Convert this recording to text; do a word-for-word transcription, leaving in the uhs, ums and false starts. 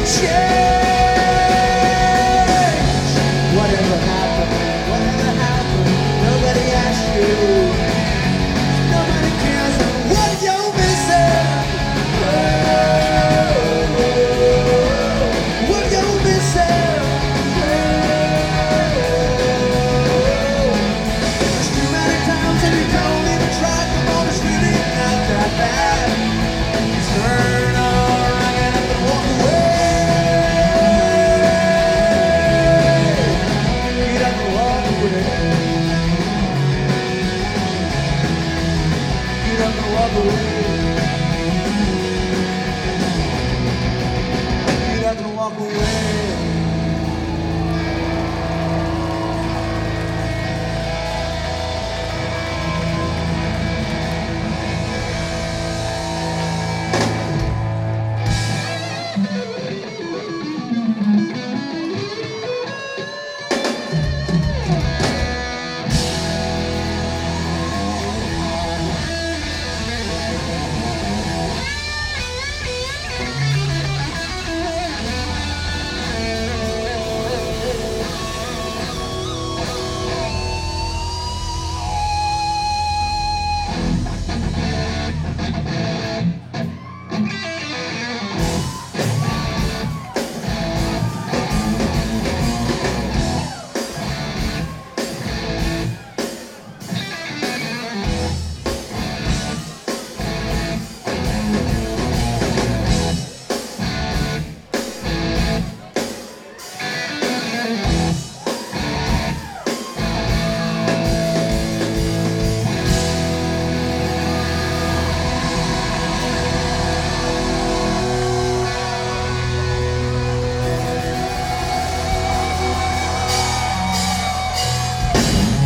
change. Whatever happened, whatever happened, nobody asked you. Nobody cares what you're missing. Oh, what you're missing. Oh, there's too many times that you told me to try. Come on, it's really not that bad. Turn around, get up and walk away. Get up and walk away. Get up and walk away. Get up and walk away.